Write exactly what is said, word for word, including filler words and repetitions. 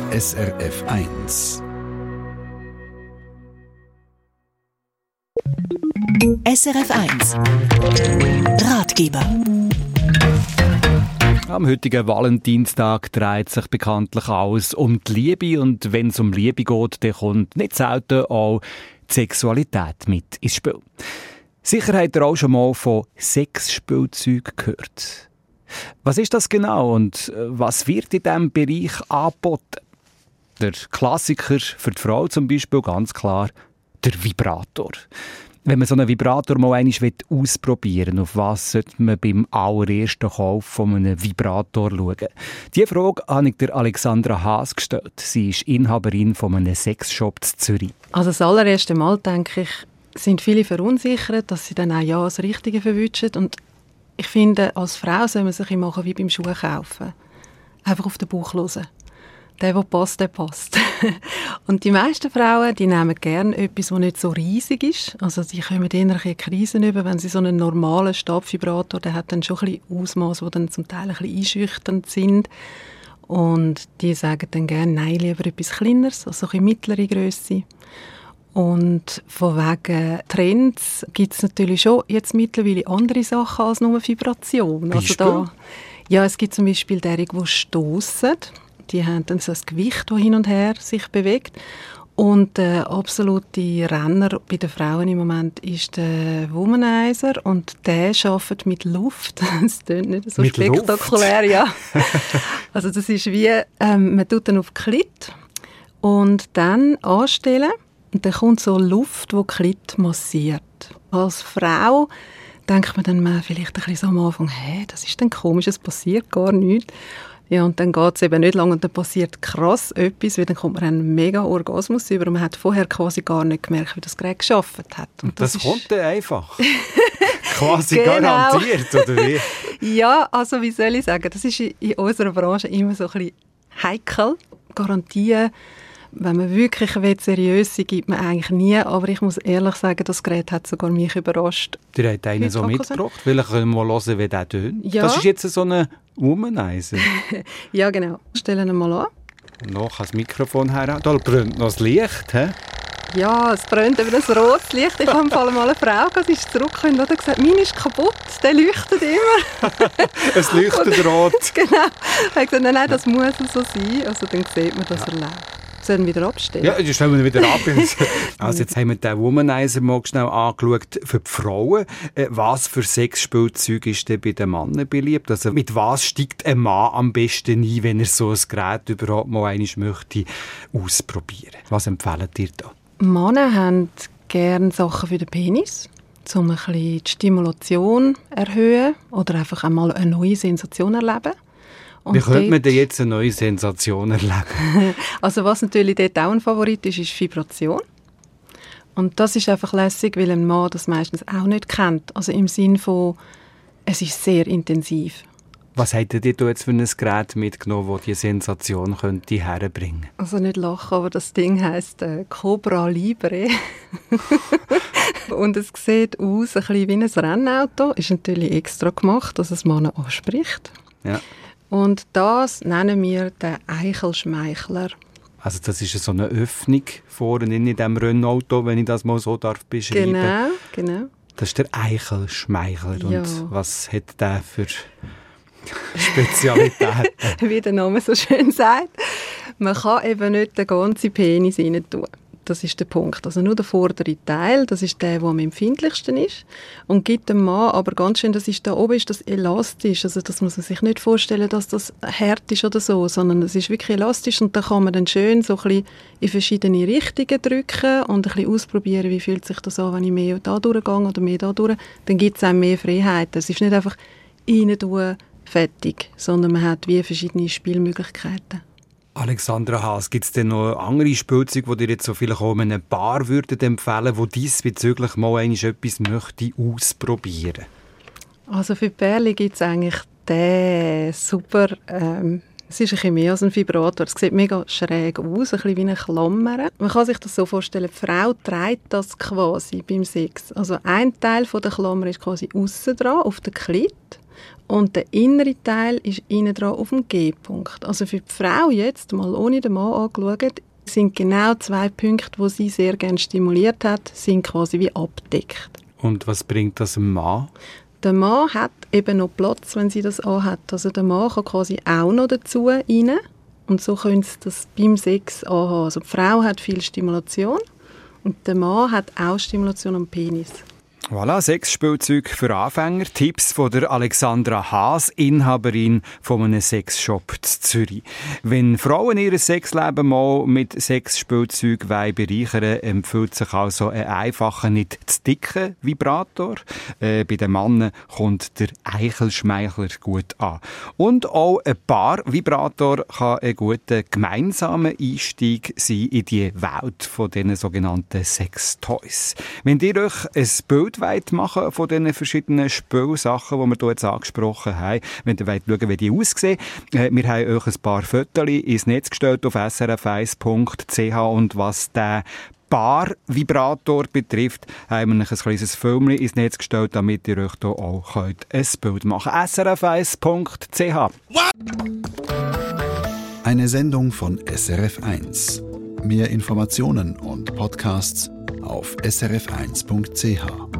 S R F eins. S R F eins Ratgeber. Am heutigen Valentinstag dreht sich bekanntlich alles um die Liebe. Und wenn es um Liebe geht, dann kommt nicht selten auch die Sexualität mit ins Spiel. Sicher habt ihr auch schon mal von Sexspielzeug gehört. Was ist das genau und was wird in diesem Bereich angeboten? Der Klassiker für die Frau zum Beispiel ganz klar der Vibrator. Wenn man so einen Vibrator mal einmal ausprobieren will, auf was sollte man beim allerersten Kauf von einem Vibrator schauen? Diese Frage habe ich der Alexandra Haas gestellt. Sie ist Inhaberin von einem Sexshop in Zürich. Also das allererste Mal, denke ich, sind viele verunsichert, dass sie dann auch ja das Richtige verwünschen. Und ich finde, als Frau soll man sich machen wie beim Schuh kaufen. Einfach auf den Bauch hören. Der, der passt, der passt. Und die meisten Frauen, die nehmen gerne etwas, das nicht so riesig ist. Also die kommen eher eine Krise über, wenn sie so einen normalen Stabvibrator, der hat dann schon ein bisschen Ausmaß, die dann zum Teil ein bisschen einschüchternd sind. Und die sagen dann gerne, nein, lieber etwas Kleineres, also ein bisschen mittlere Grösse. Und von wegen Trends gibt es natürlich schon jetzt mittlerweile andere Sachen als nur Vibration. Also da, ja, es gibt zum Beispiel derige, die stossen. Die haben dann so ein Gewicht, das hin und her sich bewegt. Und der absolute Renner bei den Frauen im Moment ist der Womanizer. Und der arbeitet mit Luft. Das klingt nicht so mit spektakulär. Ja. Also das ist wie, ähm, man tut dann auf die Klit und dann anstellen. Und dann kommt so Luft, die die Klit massiert. Als Frau denkt man dann mal vielleicht ein bisschen so am Anfang, hä, das ist dann komisch, es passiert gar nichts. Ja, und dann geht es eben nicht lange und dann passiert krass etwas, weil dann kommt man einen mega Orgasmus über und man hat vorher quasi gar nicht gemerkt, wie das Gerät gearbeitet hat. Und das, das kommt dann einfach? Quasi genau. Garantiert, oder wie? Ja, also wie soll ich sagen, das ist in unserer Branche immer so ein bisschen heikel. Garantien, wenn man wirklich seriös sein will, gibt man eigentlich nie. Aber ich muss ehrlich sagen, das Gerät hat sogar mich überrascht. Der hat einen so mitgebracht. Vielleicht können wir mal hören, wie der tönt. Ja. Das ist jetzt so ein Womanizer. Ja, genau. Stellen wir mal an. Und noch das Mikrofon her. Da brennt noch das Licht. He? Ja, es brennt eben ein rotes Licht. Ich habe im Fall mal eine Frau, die ist zurückgekommen und hat gesagt, meine ist kaputt, der leuchtet immer. Es leuchtet rot. Genau. Ich habe gesagt, nein, nein, das muss so sein. Also dann sieht man, dass ja. er lebt. Sollen wir wieder abstellen? Ja, dann stellen wir wieder ab. Also jetzt haben wir den Womanizer mal schnell angeschaut für die Frauen. Was für Sexspielzeug ist denn bei den Männern beliebt? Also mit was steigt ein Mann am besten ein, wenn er so ein Gerät überhaupt mal einmal möchte ausprobieren? Was empfehlt ihr da? Männer haben gerne Sachen für den Penis, um ein bisschen die Stimulation zu erhöhen oder einfach einmal eine neue Sensation erleben. Und wie könnte man denn jetzt eine neue Sensation erleben? Also was natürlich dort auch ein Favorit ist, ist Vibration. Und das ist einfach lässig, weil ein Mann das meistens auch nicht kennt. Also im Sinne von, es ist sehr intensiv. Was hättet ihr jetzt für ein Gerät mitgenommen, das diese Sensation könnte herbringen? Also nicht lachen, aber das Ding heisst äh, Cobra Libre. Und es sieht aus ein bisschen wie ein Rennauto. Ist natürlich extra gemacht, dass es Männer anspricht. Ja. Und das nennen wir den Eichelschmeichler. Also das ist so eine Öffnung vorne in diesem Rennauto, wenn ich das mal so darf beschreiben. Genau, genau. Das ist der Eichelschmeichler. Ja. Und was hat der für Spezialitäten? Wie der Name so schön sagt. Man kann eben nicht den ganzen Penis rein tun. Das ist der Punkt. Also nur der vordere Teil, das ist der, der am empfindlichsten ist. Und gibt dem Mann aber ganz schön, das ist da oben ist das elastisch. Also das muss man sich nicht vorstellen, dass das hart ist oder so, sondern es ist wirklich elastisch und da kann man dann schön so ein bisschen in verschiedene Richtungen drücken und ein bisschen ausprobieren, wie fühlt sich das an, wenn ich mehr da durchgehe oder mehr da durch. Dann gibt es auch mehr Freiheit. Es ist nicht einfach rein tun, fertig, sondern man hat wie verschiedene Spielmöglichkeiten. Alexandra Haas, gibt es denn noch andere Spielzeuge, die dir jetzt so vielleicht auch in einer Bar würden empfehlen, wo diesbezüglich mal etwas möchte ausprobieren? Also für die Pärchen gibt es eigentlich den super, ähm, es ist ein bisschen mehr als ein Vibrator, es sieht mega schräg aus, ein bisschen wie eine Klammer. Man kann sich das so vorstellen, die Frau trägt das quasi beim Sex. Also ein Teil von der Klammer ist quasi aussen dran, auf der Klit. Und der innere Teil ist innen dran auf dem G-Punkt. Also für die Frau jetzt, mal ohne den Mann angeschaut, sind genau zwei Punkte, die sie sehr gerne stimuliert hat, sind quasi wie abdeckt. Und was bringt das dem Mann? Der Mann hat eben noch Platz, wenn sie das anhat. Also der Mann kann quasi auch noch dazu rein. Und so können sie das beim Sex anhaben. Also die Frau hat viel Stimulation und der Mann hat auch Stimulation am Penis. Voilà, Sexspielzeug für Anfänger. Tipps von der Alexandra Haas, Inhaberin von einem Sexshop in Zürich. Wenn Frauen ihr Sexleben mal mit Sexspielzeug bereichern wollen, empfiehlt sich also ein einfacher, nicht zu dicker Vibrator. Äh, bei den Männern kommt der Eichelschmeichler gut an. Und auch ein Paar-Vibrator kann ein guter gemeinsamer Einstieg sein in die Welt von diesen sogenannten Sextoys. Wenn ihr euch ein Bild machen von diesen verschiedenen Spielsachen, die wir hier jetzt angesprochen haben. Wenn ihr wollt schauen, wie die aussehen. Äh, wir haben euch ein paar Fotos ins Netz gestellt auf s r f eins punkt c h und was der Paar-Vibrator betrifft, haben wir ein kleines Film ins Netz gestellt, damit ihr euch hier auch ein Bild machen könnt. s r f eins punkt c h. Eine Sendung von S R F eins. Mehr Informationen und Podcasts auf s r f eins punkt c h.